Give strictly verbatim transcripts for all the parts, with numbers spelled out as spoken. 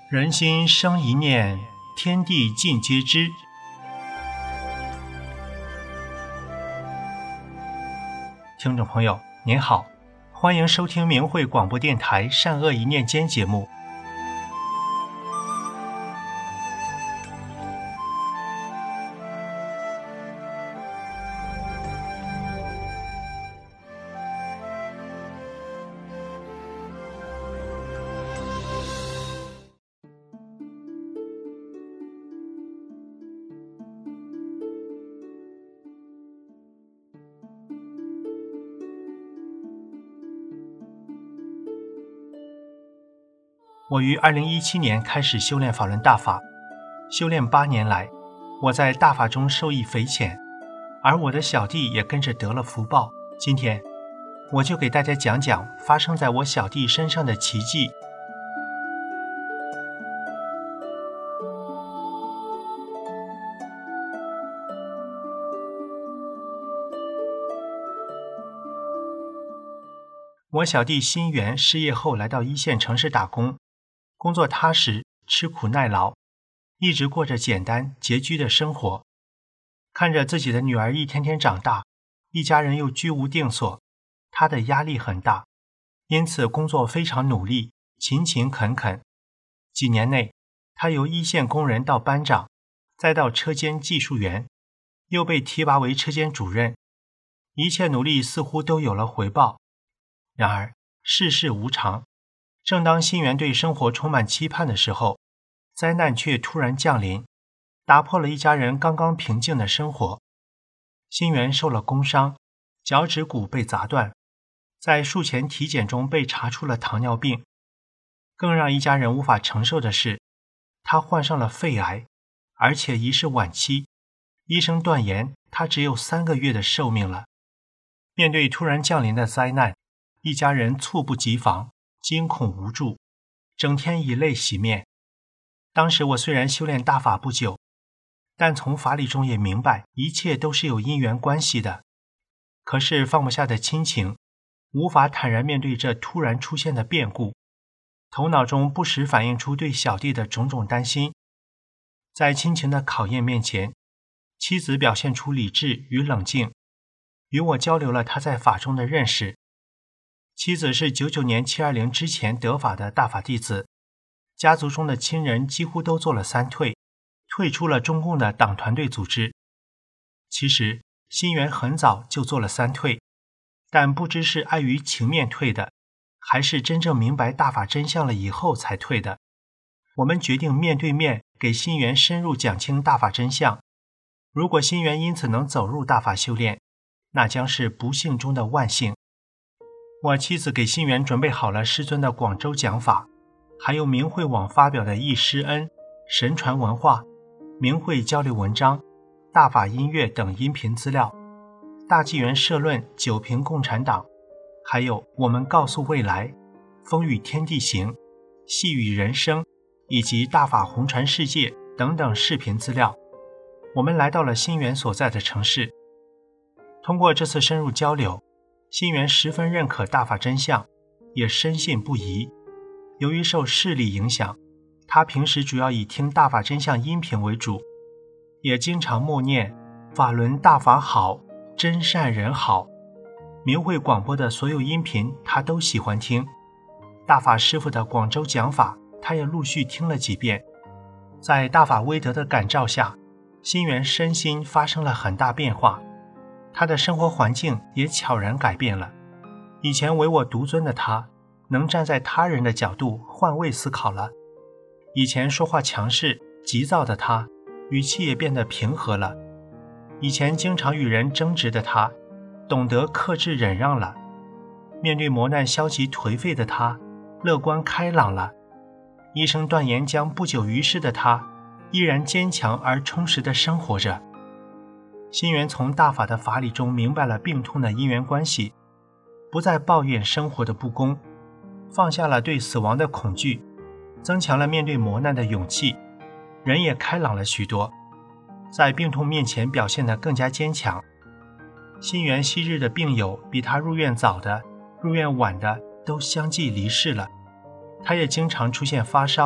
人心生一念，天地尽皆知。听众朋友您好，欢迎收听明慧广播电台善恶一念间节目。我于二零一七年开始修炼法轮大法，修炼八年来，我在大法中受益匪浅，而我的小弟也跟着得了福报。今天，我就给大家讲讲发生在我小弟身上的奇迹。我小弟新元失业后来到一线城市打工，工作踏实，吃苦耐劳，一直过着简单拮据的生活。看着自己的女儿一天天长大，一家人又居无定所，他的压力很大，因此工作非常努力，勤勤恳恳。几年内，他由一线工人到班长，再到车间技术员，又被提拔为车间主任，一切努力似乎都有了回报。然而世事无常，正当新元对生活充满期盼的时候，灾难却突然降临，打破了一家人刚刚平静的生活。新元受了工伤，脚趾骨被砸断，在术前体检中被查出了糖尿病。更让一家人无法承受的是，他患上了肺癌，而且已是晚期，医生断言他只有三个月的寿命了。面对突然降临的灾难，一家人猝不及防，惊恐无助，整天以泪洗面。当时我虽然修炼大法不久，但从法理中也明白一切都是有因缘关系的。可是放不下的亲情，无法坦然面对这突然出现的变故，头脑中不时反映出对小弟的种种担心。在亲情的考验面前，妻子表现出理智与冷静，与我交流了他在法中的认识。妻子是九九年七二零之前得法的大法弟子，家族中的亲人几乎都做了三退，退出了中共的党团队组织。其实新元很早就做了三退，但不知是碍于情面退的，还是真正明白大法真相了以后才退的。我们决定面对面给新元深入讲清大法真相。如果新元因此能走入大法修炼，那将是不幸中的万幸。我妻子给新元准备好了师尊的广州讲法，还有明慧网发表的易师恩、神传文化、明慧交流文章、大法音乐等音频资料，大纪元社论九评共产党，还有我们告诉未来、风雨天地行、细语人生以及大法红传世界等等视频资料。我们来到了新元所在的城市。通过这次深入交流，新元十分认可大法真相，也深信不疑。由于受视力影响，他平时主要以听大法真相音频为主，也经常默念法轮大法好，真善人好。明慧广播的所有音频他都喜欢听，大法师父的广州讲法他也陆续听了几遍。在大法威德的感召下，新元身心发生了很大变化，他的生活环境也悄然改变了。以前唯我独尊的他，能站在他人的角度换位思考了。以前说话强势急躁的他，语气也变得平和了。以前经常与人争执的他，懂得克制忍让了。面对磨难消极颓废的他，乐观开朗了。医生断言将不久于世的他，依然坚强而充实地生活着。新元从大法的法理中明白了病痛的因缘关系，不再抱怨生活的不公，放下了对死亡的恐惧，增强了面对磨难的勇气，人也开朗了许多，在病痛面前表现得更加坚强。新元昔日的病友比他入院早的、入院晚的都相继离世了，他也经常出现发烧、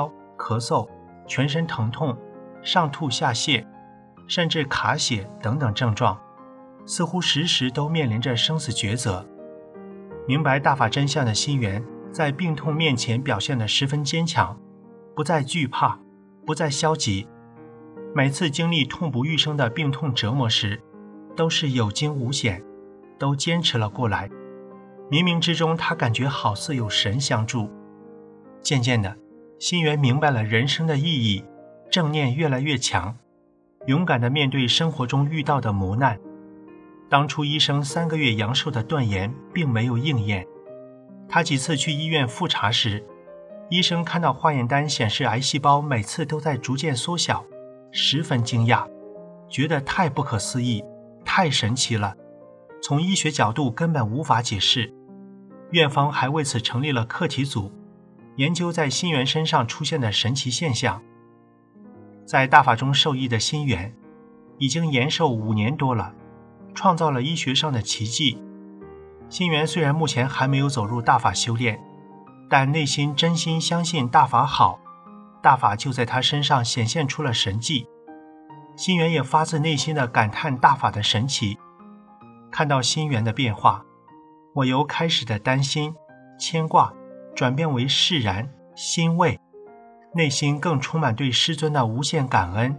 咳嗽、全身疼痛、上吐下泻，甚至卡血等等症状，似乎时时都面临着生死抉择。明白大法真相的心源，在病痛面前表现得十分坚强，不再惧怕，不再消极。每次经历痛不欲生的病痛折磨时，都是有惊无险，都坚持了过来。冥冥之中，他感觉好似有神相助。渐渐的，心源明白了人生的意义，正念越来越强，勇敢地面对生活中遇到的磨难。当初医生三个月阳寿的断言并没有应验。他几次去医院复查时，医生看到化验单显示癌细胞每次都在逐渐缩小，十分惊讶，觉得太不可思议，太神奇了，从医学角度根本无法解释。院方还为此成立了课题组，研究在心源身上出现的神奇现象。在大法中受益的心源已经延寿五年多了，创造了医学上的奇迹。心源虽然目前还没有走入大法修炼，但内心真心相信大法好，大法就在他身上显现出了神迹。心源也发自内心地感叹大法的神奇。看到心源的变化，我由开始的担心、牵挂转变为释然、欣慰，内心更充满对师尊的无限感恩。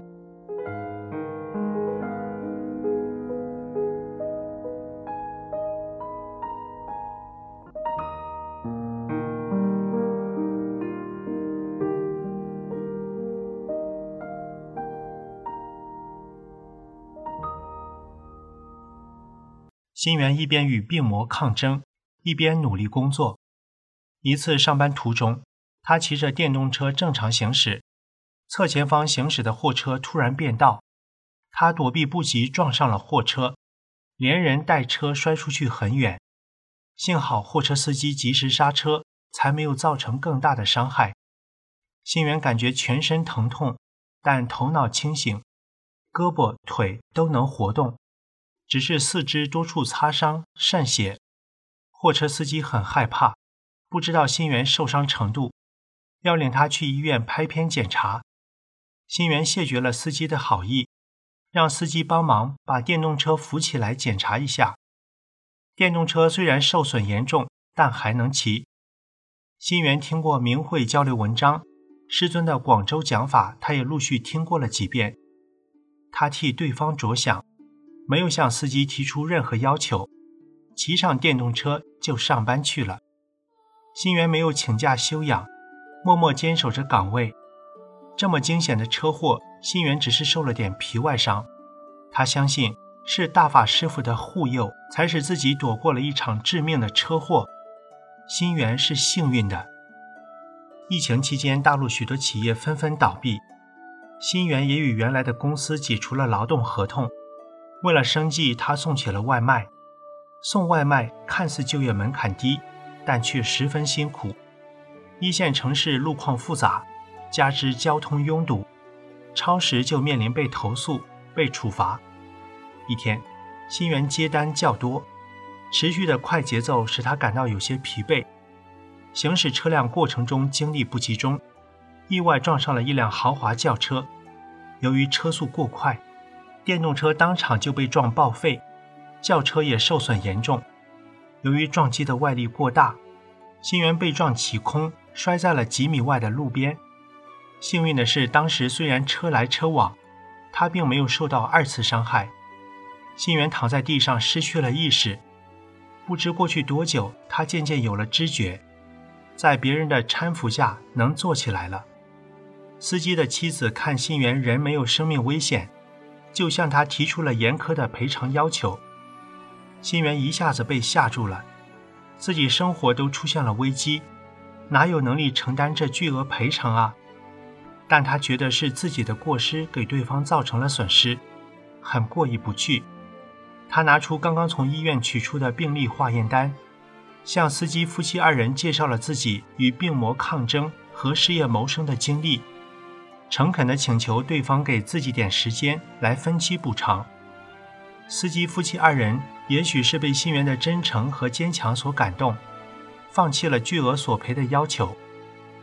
心源一边与病魔抗争，一边努力工作。一次上班途中，他骑着电动车正常行驶，侧前方行驶的货车突然变道，他躲避不及，撞上了货车，连人带车摔出去很远。幸好货车司机及时刹车，才没有造成更大的伤害。心源感觉全身疼痛，但头脑清醒，胳膊腿都能活动，只是四肢多处擦伤渗血。货车司机很害怕，不知道心源受伤程度，要领他去医院拍片检查。心源谢绝了司机的好意，让司机帮忙把电动车扶起来检查一下。电动车虽然受损严重，但还能骑。心源听过明慧交流文章，师尊的广州讲法他也陆续听过了几遍。他替对方着想，没有向司机提出任何要求，骑上电动车就上班去了。心源没有请假休养，默默坚守着岗位。这么惊险的车祸，心源只是受了点皮外伤。他相信是大法师父的护佑，才使自己躲过了一场致命的车祸。心源是幸运的。疫情期间，大陆许多企业纷纷倒闭，心源也与原来的公司解除了劳动合同。为了生计，他送起了外卖。送外卖看似就业门槛低，但却十分辛苦。一线城市路况复杂，加之交通拥堵，超时就面临被投诉、被处罚。一天，心源接单较多，持续的快节奏使他感到有些疲惫。行驶车辆过程中精力不集中，意外撞上了一辆豪华轿车。由于车速过快，电动车当场就被撞报废，轿车也受损严重。由于撞击的外力过大，心源被撞起空，摔在了几米外的路边。幸运的是，当时虽然车来车往，他并没有受到二次伤害。心源躺在地上失去了意识，不知过去多久，他渐渐有了知觉，在别人的搀扶下能坐起来了。司机的妻子看心源人没有生命危险，就向他提出了严苛的赔偿要求。心源一下子被吓住了，自己生活都出现了危机，哪有能力承担这巨额赔偿啊？但他觉得是自己的过失给对方造成了损失，很过意不去。他拿出刚刚从医院取出的病历化验单，向司机夫妻二人介绍了自己与病魔抗争和事业谋生的经历，诚恳地请求对方给自己点时间来分期补偿。司机夫妻二人也许是被心源的真诚和坚强所感动，放弃了巨额索赔的要求。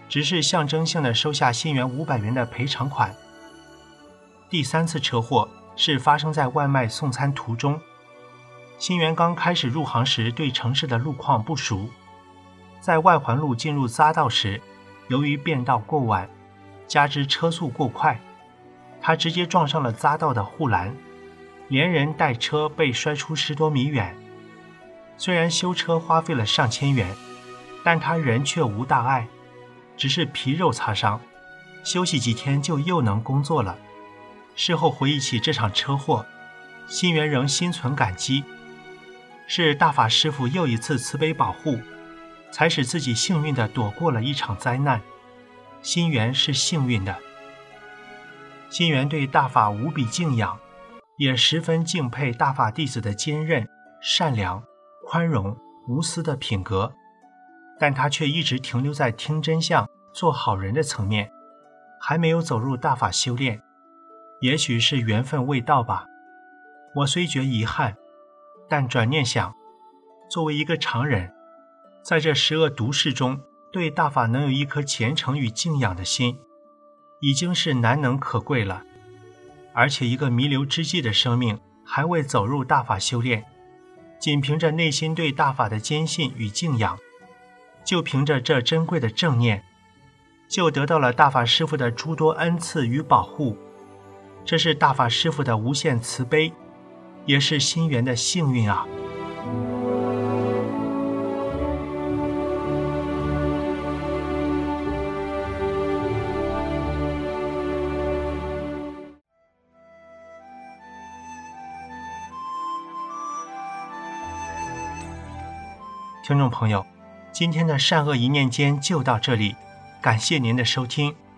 只是象征性的收下辛元五百元的赔偿款。第三次车祸是发生在外卖送餐途中。辛元刚开始入行时对城市的路况不熟，在外环路进入匝道时，由于变道过晚，加之车速过快，他直接撞上了匝道的护栏，连人带车被摔出十多米远。虽然修车花费了上千元，但他人却无大碍，只是皮肉擦伤，休息几天就又能工作了。事后回忆起这场车祸，辛元仍心存感激，是大法师父又一次慈悲保护，才使自己幸运地躲过了一场灾难。辛元是幸运的。辛元对大法无比敬仰，也十分敬佩大法弟子的坚韧、善良、宽容、无私的品格，但他却一直停留在听真相、做好人的层面，还没有走入大法修炼。也许是缘分未到吧。我虽觉遗憾，但转念想，作为一个常人，在这十恶毒世中，对大法能有一颗虔诚与敬仰的心，已经是难能可贵了。而且一个弥留之际的生命还未走入大法修炼，仅凭着内心对大法的坚信与敬仰，就凭着这珍贵的正念，就得到了大法师父的诸多恩赐与保护。这是大法师父的无限慈悲，也是辛元的幸运啊。听众朋友，今天的善恶一念间就到这里，感谢您的收听。